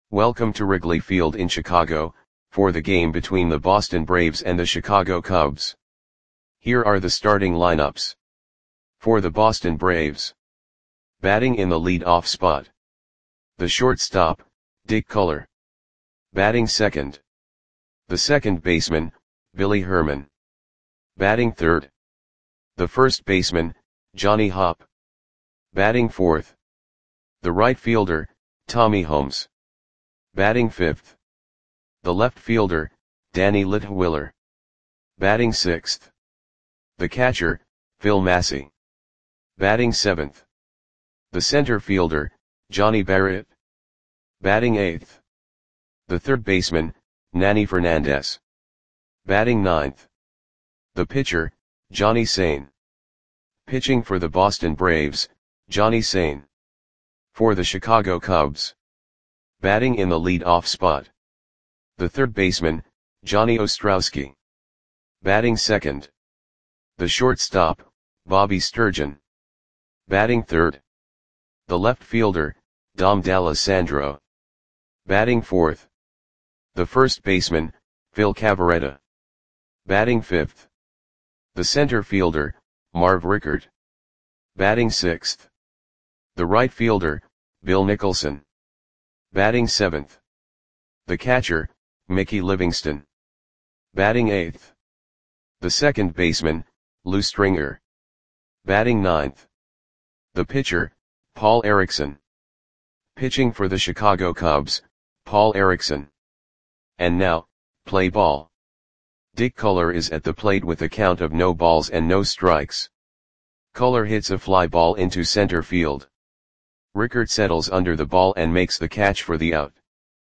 Welcome to Wrigley Field in Chicago, for the game between the Boston Braves and the Chicago Cubs. Here are the starting lineups. For the Boston Braves. Batting in the lead-off spot. The shortstop, Dick Culler. Batting second. The second baseman, Billy Herman. Batting third. The first baseman, Johnny Hopp. Batting fourth. The right fielder, Tommy Holmes. Batting fifth. The left fielder, Danny Litwiler. Batting sixth. The catcher, Phil Massey. Batting seventh. The center fielder, Johnny Barrett. Batting eighth. The third baseman, Nanny Fernandez. Batting ninth. The pitcher, Johnny Sain. Pitching for the Boston Braves, Johnny Sain. For the Chicago Cubs. Batting in the lead-off spot. The third baseman, Johnny Ostrowski. Batting second. The shortstop, Bobby Sturgeon. Batting third. The left fielder, Dom D'Alessandro. Batting fourth. The first baseman, Phil Cavarretta. Batting fifth. The center fielder, Marv Rickert. Batting sixth. The right fielder, Bill Nicholson. Batting seventh. The catcher, Mickey Livingston. Batting eighth. The second baseman, Lou Stringer. Batting ninth. The pitcher, Paul Erickson. Pitching for the Chicago Cubs, Paul Erickson. And now, play ball. Dick Culler is at the plate with a count of no balls and no strikes. Culler hits a fly ball into center field. Rickert settles under the ball and makes the catch for the out.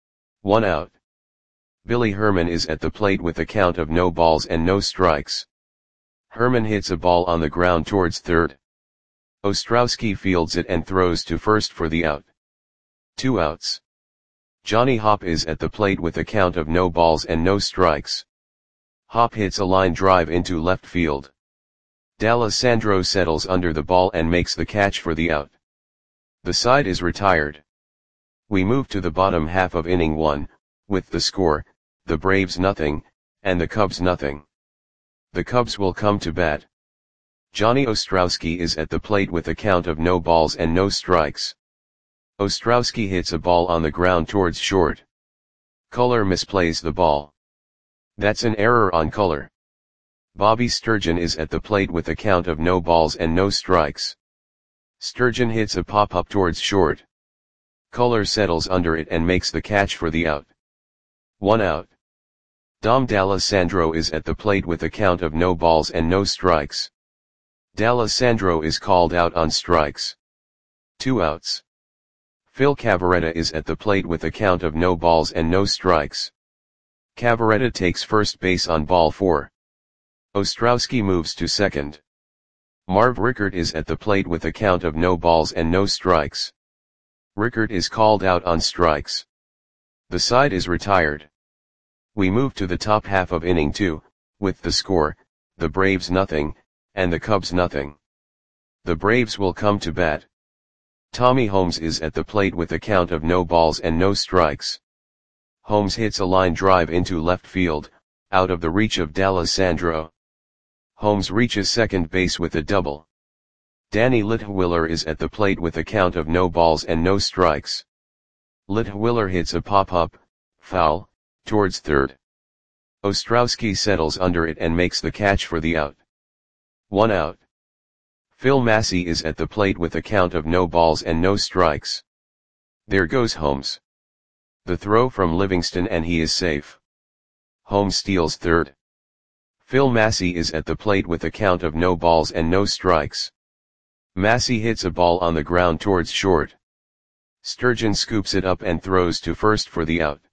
1 out. Billy Herman is at the plate with a count of no balls and no strikes. Herman hits a ball on the ground towards third. Ostrowski fields it and throws to first for the out. 2 outs. Johnny Hopp is at the plate with a count of no balls and no strikes. Hopp hits a line drive into left field. D'Alessandro settles under the ball and makes the catch for the out. The side is retired. We move to the bottom half of inning 1, with the score, the Braves nothing, and the Cubs nothing. The Cubs will come to bat. Johnny Ostrowski is at the plate with a count of no balls and no strikes. Ostrowski hits a ball on the ground towards short. Culler misplays the ball. That's an error on Culler. Bobby Sturgeon is at the plate with a count of no balls and no strikes. Sturgeon hits a pop-up towards short. Culler settles under it and makes the catch for the out. 1 out. Dom D'Alessandro is at the plate with a count of no balls and no strikes. D'Alessandro is called out on strikes. 2 outs. Phil Cavarretta is at the plate with a count of no balls and no strikes. Cavarretta takes first base on ball 4. Ostrowski moves to second. Marv Rickert is at the plate with a count of no balls and no strikes. Rickert is called out on strikes. The side is retired. We move to the top half of inning 2, with the score, the Braves nothing, and the Cubs nothing. The Braves will come to bat. Tommy Holmes is at the plate with a count of no balls and no strikes. Holmes hits a line drive into left field, out of the reach of D'Alessandro. Holmes reaches second base with a double. Danny Litwiler is at the plate with a count of no balls and no strikes. Litwiler hits a pop-up, foul, towards third. Ostrowski settles under it and makes the catch for the out. 1 out. Phil Massey is at the plate with a count of no balls and no strikes. There goes Holmes. The throw from Livingston and he is safe. Holmes steals third. Phil Massey is at the plate with a count of no balls and no strikes. Massey hits a ball on the ground towards short. Sturgeon scoops it up and throws to first for the out.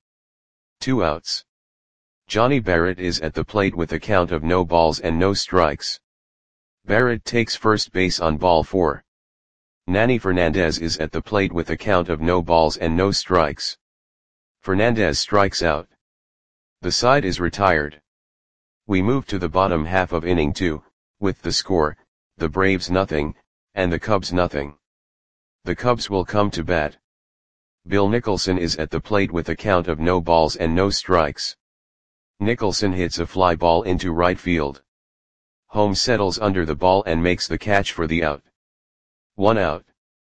2 outs. Johnny Barrett is at the plate with a count of no balls and no strikes. Barrett takes first base on ball 4. Nanny Fernandez is at the plate with a count of no balls and no strikes. Fernandez strikes out. The side is retired. We move to the bottom half of inning 2, with the score, the Braves nothing, and the Cubs nothing. The Cubs will come to bat. Bill Nicholson is at the plate with a count of no balls and no strikes. Nicholson hits a fly ball into right field. Holmes settles under the ball and makes the catch for the out. 1 out.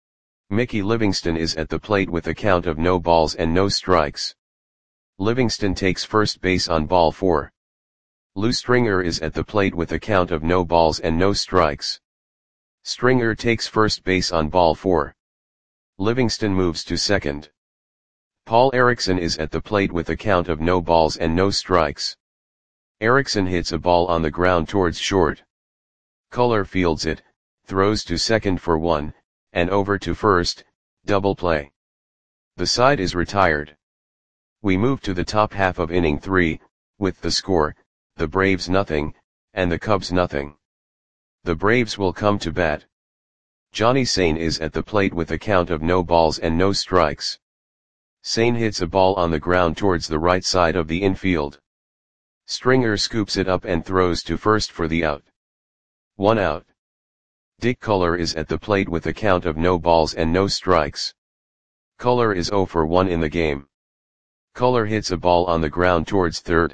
Mickey Livingston is at the plate with a count of no balls and no strikes. Livingston takes first base on ball 4. Lou Stringer is at the plate with a count of no balls and no strikes. Stringer takes first base on ball 4. Livingston moves to second. Paul Erickson is at the plate with a count of no balls and no strikes. Erickson hits a ball on the ground towards short. Culler fields it, throws to second for 1, and over to first, double play. The side is retired. We move to the top half of inning 3, with the score, the Braves nothing, and the Cubs nothing. The Braves will come to bat. Johnny Sain is at the plate with a count of no balls and no strikes. Sain hits a ball on the ground towards the right side of the infield. Stringer scoops it up and throws to first for the out. 1 out. Dick Culler is at the plate with a count of no balls and no strikes. Culler is 0 for 1 in the game. Culler hits a ball on the ground towards third.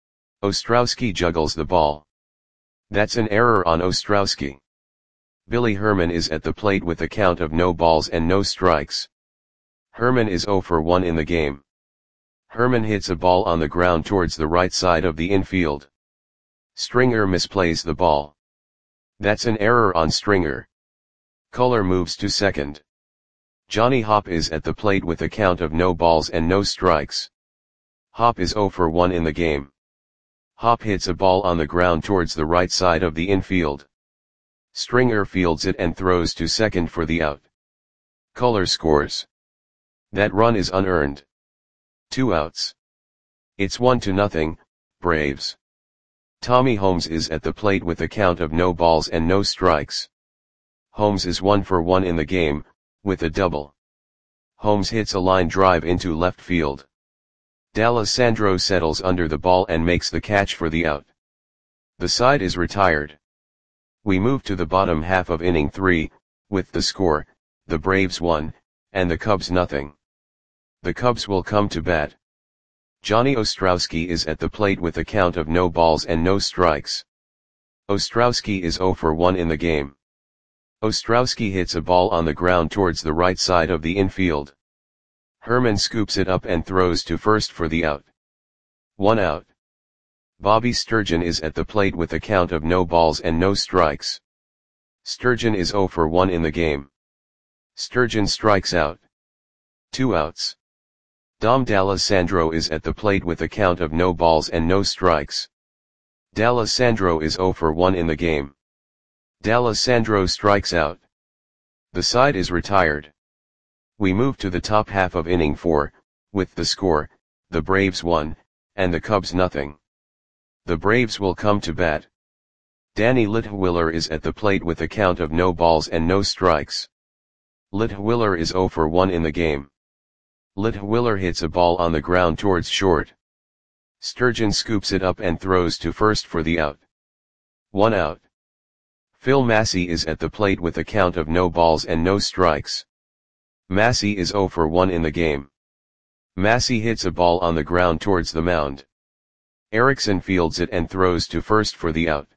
Ostrowski juggles the ball. That's an error on Ostrowski. Billy Herman is at the plate with a count of no balls and no strikes. Herman is 0 for 1 in the game. Herman hits a ball on the ground towards the right side of the infield. Stringer misplays the ball. That's an error on Stringer. Culler moves to second. Johnny Hopp is at the plate with a count of no balls and no strikes. Hopp is 0 for 1 in the game. Hopp hits a ball on the ground towards the right side of the infield. Stringer fields it and throws to second for the out. Culler scores. That run is unearned. 2 outs. It's 1-0, Braves. Tommy Holmes is at the plate with a count of no balls and no strikes. Holmes is 1 for 1 in the game, with a double. Holmes hits a line drive into left field. D'Alessandro settles under the ball and makes the catch for the out. The side is retired. We move to the bottom half of inning 3, with the score, the Braves 1, and the Cubs nothing. The Cubs will come to bat. Johnny Ostrowski is at the plate with a count of no balls and no strikes. Ostrowski is 0 for 1 in the game. Ostrowski hits a ball on the ground towards the right side of the infield. Herman scoops it up and throws to first for the out. 1 out. Bobby Sturgeon is at the plate with a count of no balls and no strikes. Sturgeon is 0 for 1 in the game. Sturgeon strikes out. 2 outs. Dom D'Alessandro is at the plate with a count of no balls and no strikes. D'Alessandro is 0 for 1 in the game. D'Alessandro strikes out. The side is retired. We move to the top half of inning 4, with the score, the Braves 1, and the Cubs nothing. The Braves will come to bat. Danny Litwiller is at the plate with a count of no balls and no strikes. Litwiller is 0 for 1 in the game. Litwiller hits a ball on the ground towards short. Sturgeon scoops it up and throws to first for the out. 1 out. Phil Massey is at the plate with a count of no balls and no strikes. Massey is 0 for 1 in the game. Massey hits a ball on the ground towards the mound. Erickson fields it and throws to first for the out.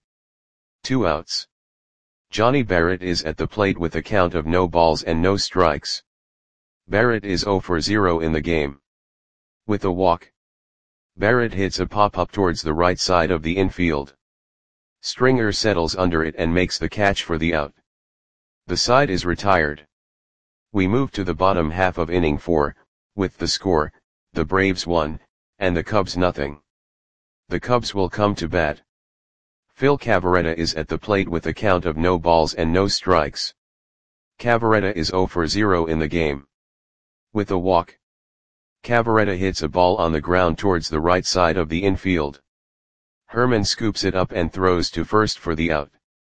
2 outs. Johnny Barrett is at the plate with a count of no balls and no strikes. Barrett is 0 for 0 in the game. With a walk. Barrett hits a pop-up towards the right side of the infield. Stringer settles under it and makes the catch for the out. The side is retired. We move to the bottom half of inning 4, with the score, the Braves 1, and the Cubs nothing. The Cubs will come to bat. Phil Cavarretta is at the plate with a count of no balls and no strikes. Cavarretta is 0 for 0 in the game. With a walk. Cavarretta hits a ball on the ground towards the right side of the infield. Herman scoops it up and throws to first for the out.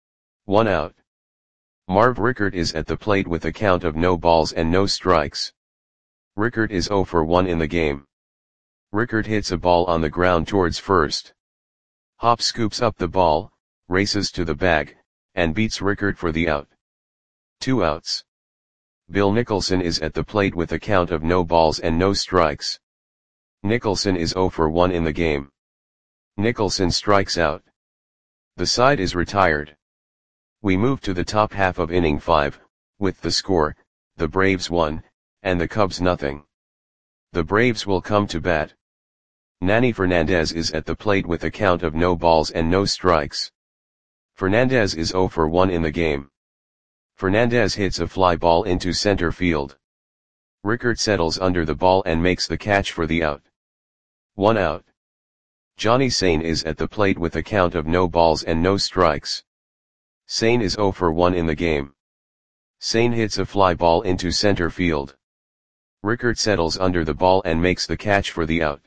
1 out. Marv Rickert is at the plate with a count of no balls and no strikes. Rickert is 0 for 1 in the game. Rickert hits a ball on the ground towards first. Hopp scoops up the ball, races to the bag, and beats Rickert for the out. 2 outs. Bill Nicholson is at the plate with a count of no balls and no strikes. Nicholson is 0 for 1 in the game. Nicholson strikes out. The side is retired. We move to the top half of inning 5, with the score, the Braves 1, and the Cubs nothing. The Braves will come to bat. Nanny Fernandez is at the plate with a count of no balls and no strikes. Fernandez is 0 for 1 in the game. Fernandez hits a fly ball into center field. Rickert settles under the ball and makes the catch for the out. 1 out. Johnny Sain is at the plate with a count of no balls and no strikes. Sain is 0 for 1 in the game. Sain hits a fly ball into center field. Rickert settles under the ball and makes the catch for the out.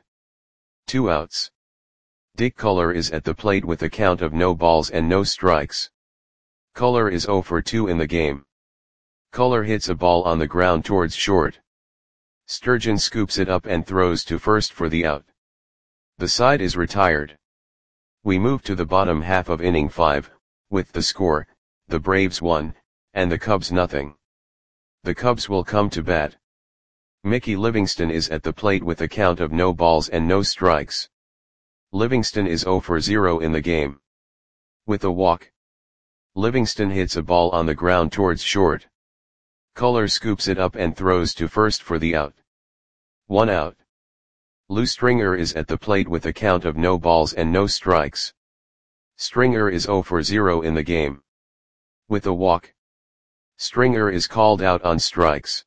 2 outs. Dick Culler is at the plate with a count of no balls and no strikes. Culler is 0 for 2 in the game. Culler hits a ball on the ground towards short. Sturgeon scoops it up and throws to first for the out. The side is retired. We move to the bottom half of inning 5, with the score, the Braves 1, and the Cubs nothing. The Cubs will come to bat. Mickey Livingston is at the plate with a count of no balls and no strikes. Livingston is 0 for 0 in the game. With a walk. Livingston hits a ball on the ground towards short. Culler scoops it up and throws to first for the out. 1 out. Lou Stringer is at the plate with a count of no balls and no strikes. Stringer is 0 for 0 in the game. With a walk. Stringer is called out on strikes.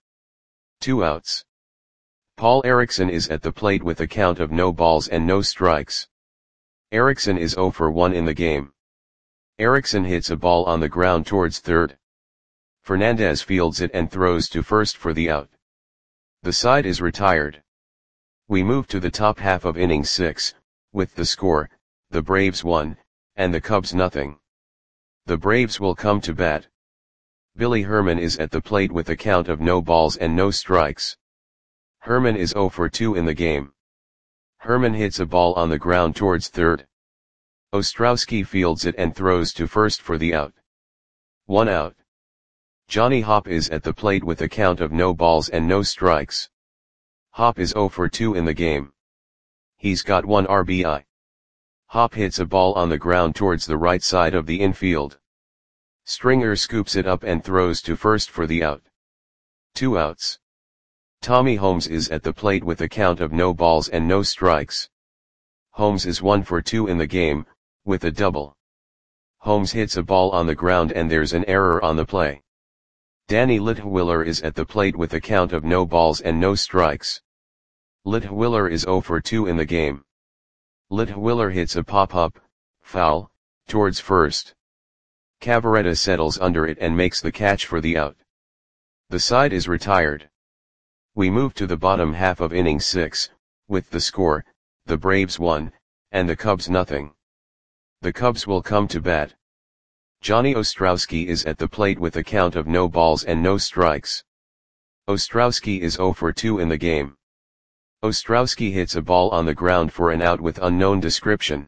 2 outs. Paul Erickson is at the plate with a count of no balls and no strikes. Erickson is 0 for 1 in the game. Erickson hits a ball on the ground towards third. Fernandez fields it and throws to first for the out. The side is retired. We move to the top half of inning 6, with the score, the Braves 1, and the Cubs nothing. The Braves will come to bat. Billy Herman is at the plate with a count of no balls and no strikes. Herman is 0 for 2 in the game. Herman hits a ball on the ground towards third. Ostrowski fields it and throws to first for the out. 1 out. Johnny Hopp is at the plate with a count of no balls and no strikes. Hopp is 0 for 2 in the game. He's got 1 RBI. Hopp hits a ball on the ground towards the right side of the infield. Stringer scoops it up and throws to first for the out. 2 outs. Tommy Holmes is at the plate with a count of no balls and no strikes. Holmes is 1 for 2 in the game, with a double. Holmes hits a ball on the ground and there's an error on the play. Danny Litwiller is at the plate with a count of no balls and no strikes. Litwiller is 0 for 2 in the game. Litwiller hits a pop-up, foul, towards first. Cavaretta settles under it and makes the catch for the out. The side is retired. We move to the bottom half of inning 6, with the score, the Braves 1, and the Cubs nothing. The Cubs will come to bat. Johnny Ostrowski is at the plate with a count of no balls and no strikes. Ostrowski is 0 for 2 in the game. Ostrowski hits a ball on the ground for an out with unknown description.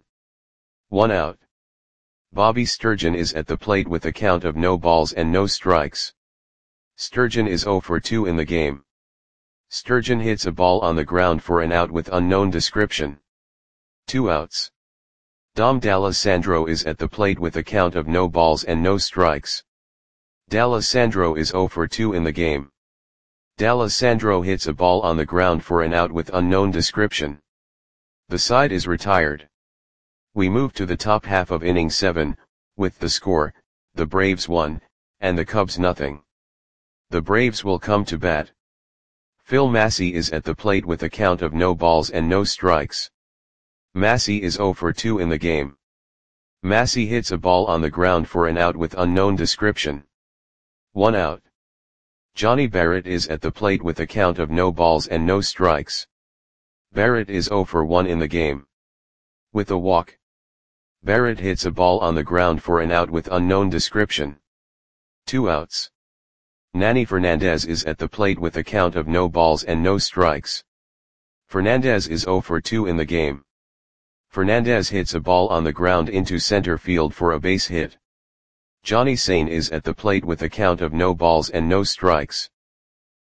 1 out. Bobby Sturgeon is at the plate with a count of no balls and no strikes. Sturgeon is 0 for 2 in the game. Sturgeon hits a ball on the ground for an out with unknown description. 2 outs. Dom D'Alessandro is at the plate with a count of no balls and no strikes. D'Alessandro is 0 for 2 in the game. D'Alessandro hits a ball on the ground for an out with unknown description. The side is retired. We move to the top half of inning 7, with the score, the Braves 1, and the Cubs nothing. The Braves will come to bat. Phil Massey is at the plate with a count of no balls and no strikes. Massey is 0 for 2 in the game. Massey hits a ball on the ground for an out with unknown description. 1 out. Johnny Barrett is at the plate with a count of no balls and no strikes. Barrett is 0 for 1 in the game. With a walk. Barrett hits a ball on the ground for an out with unknown description. 2 outs. Nanny Fernandez is at the plate with a count of no balls and no strikes. Fernandez is 0 for 2 in the game. Fernandez hits a ball on the ground into center field for a base hit. Johnny Sain is at the plate with a count of no balls and no strikes.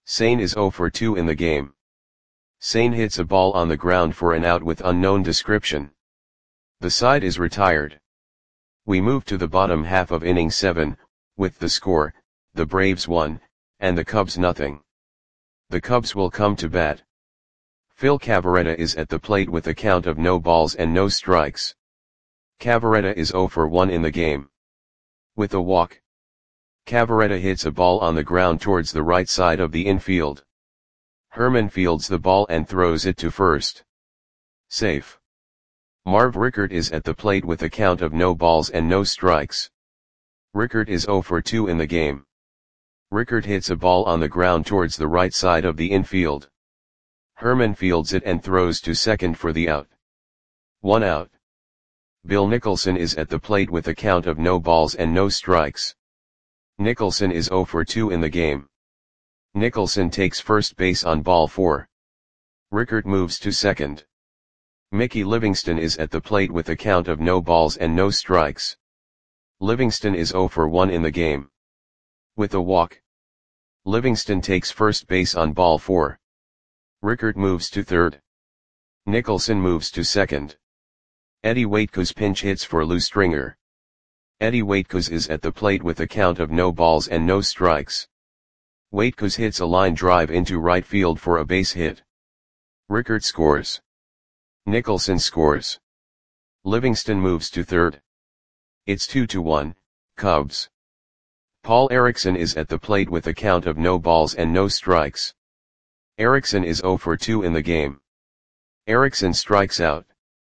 Sane is 0 for 2 in the game. Sane hits a ball on the ground for an out with unknown description. The side is retired. We move to the bottom half of inning 7, with the score, the Braves 1, and the Cubs nothing. The Cubs will come to bat. Phil Cavarretta is at the plate with a count of no balls and no strikes. Cavarretta is 0 for 1 in the game. With a walk, Cavarretta hits a ball on the ground towards the right side of the infield. Herman fields the ball and throws it to first. Safe. Marv Rickert is at the plate with a count of no balls and no strikes. Rickert is 0 for 2 in the game. Rickert hits a ball on the ground towards the right side of the infield. Herman fields it and throws to second for the out. 1 out. Bill Nicholson is at the plate with a count of no balls and no strikes. Nicholson is 0 for 2 in the game. Nicholson takes first base on ball 4. Rickert moves to second. Mickey Livingston is at the plate with a count of no balls and no strikes. Livingston is 0 for 1 in the game. With a walk, Livingston takes first base on ball 4. Rickert moves to third. Nicholson moves to second. Eddie Waitkus pinch hits for Lou Stringer. Eddie Waitkus is at the plate with a count of no balls and no strikes. Waitkus hits a line drive into right field for a base hit. Rickert scores. Nicholson scores. Livingston moves to third. It's 2-1, Cubs. Paul Erickson is at the plate with a count of no balls and no strikes. Erickson is 0 for 2 in the game. Erickson strikes out.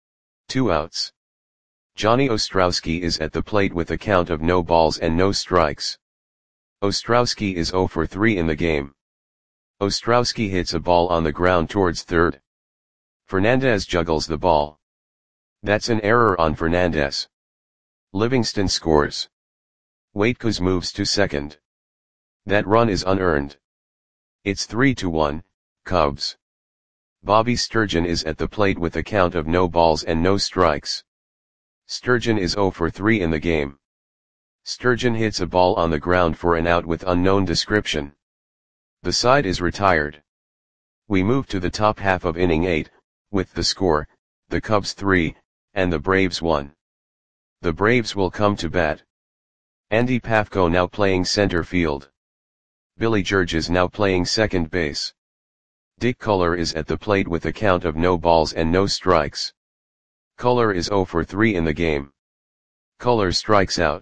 2 outs. Johnny Ostrowski is at the plate with a count of no balls and no strikes. Ostrowski is 0 for 3 in the game. Ostrowski hits a ball on the ground towards third. Fernandez juggles the ball. That's an error on Fernandez. Livingston scores. Waitkus moves to second. That run is unearned. It's 3-1, Cubs. Bobby Sturgeon is at the plate with a count of no balls and no strikes. Sturgeon is 0 for 3 in the game. Sturgeon hits a ball on the ground for an out with unknown description. The side is retired. We move to the top half of inning 8, with the score, the Cubs 3, and the Braves 1. The Braves will come to bat. Andy Pafko now playing center field. Billy George is now playing second base. Dick Culler is at the plate with a count of no balls and no strikes. Culler is 0 for 3 in the game. Culler strikes out.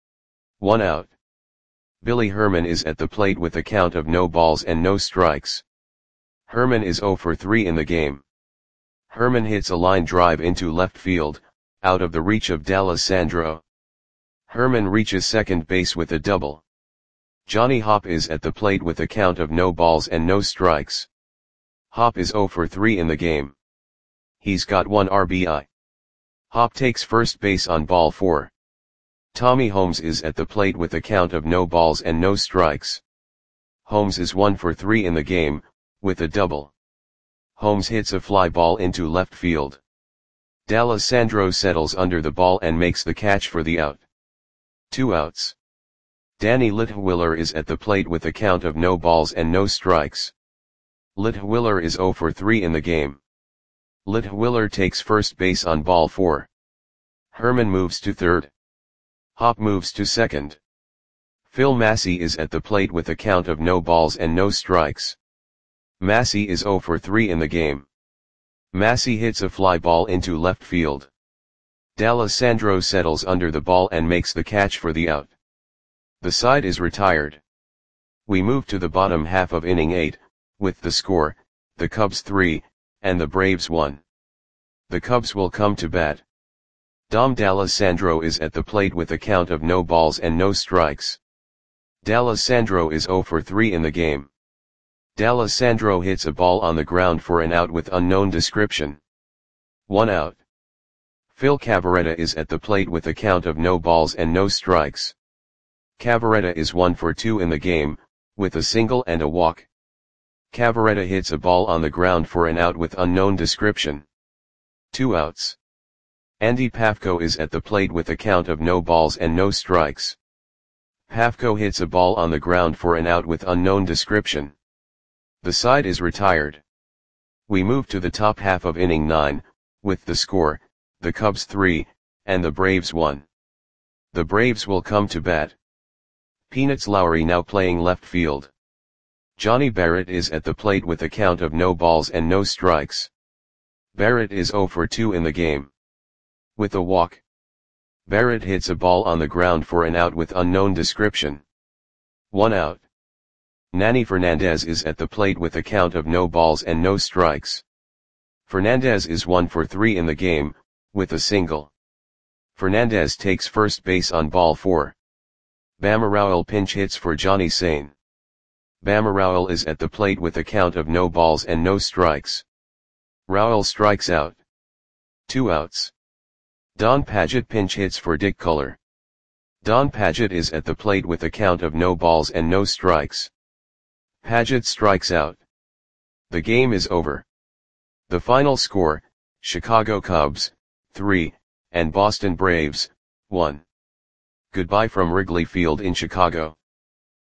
1 out. Billy Herman is at the plate with a count of no balls and no strikes. Herman is 0 for 3 in the game. Herman hits a line drive into left field, out of the reach of D'Alessandro. Herman reaches second base with a double. Johnny Hopp is at the plate with a count of no balls and no strikes. Hopp is 0 for 3 in the game. He's got 1 RBI. Hopp takes first base on ball 4. Tommy Holmes is at the plate with a count of no balls and no strikes. Holmes is 1 for 3 in the game, with a double. Holmes hits a fly ball into left field. D'Alessandro settles under the ball and makes the catch for the out. 2 outs. Danny Litwiller is at the plate with a count of no balls and no strikes. Litwiller is 0 for 3 in the game. Litwiller takes first base on ball 4. Herman moves to third. Hopp moves to second. Phil Massey is at the plate with a count of no balls and no strikes. Massey is 0 for 3 in the game. Massey hits a fly ball into left field. D'Alessandro settles under the ball and makes the catch for the out. The side is retired. We move to the bottom half of inning 8, with the score, the Cubs 3, and the Braves 1. The Cubs will come to bat. Dom D'Alessandro is at the plate with a count of no balls and no strikes. D'Alessandro is 0 for 3 in the game. D'Alessandro hits a ball on the ground for an out with unknown description. 1 out. Phil Cavarretta is at the plate with a count of no balls and no strikes. Cavarretta is 1 for 2 in the game, with a single and a walk. Cavarretta hits a ball on the ground for an out with unknown description. 2 outs. Andy Pafko is at the plate with a count of no balls and no strikes. Pafko hits a ball on the ground for an out with unknown description. The side is retired. We move to the top half of inning 9, with the score, the Cubs 3, and the Braves 1. The Braves will come to bat. Peanuts Lowry now playing left field. Johnny Barrett is at the plate with a count of no balls and no strikes. Barrett is 0 for 2 in the game. With a walk. Barrett hits a ball on the ground for an out with unknown description. 1 out. Nanny Fernandez is at the plate with a count of no balls and no strikes. Fernandez is 1 for 3 in the game, with a single. Fernandez takes first base on ball 4. Bamaraul pinch hits for Johnny Sane. Bamaraul is at the plate with a count of no balls and no strikes. Raul strikes out. 2 outs. Don Padgett pinch hits for Dick Culler. Don Padgett is at the plate with a count of no balls and no strikes. Padgett strikes out. The game is over. The final score, Chicago Cubs, 3, and Boston Braves, 1. Goodbye from Wrigley Field in Chicago.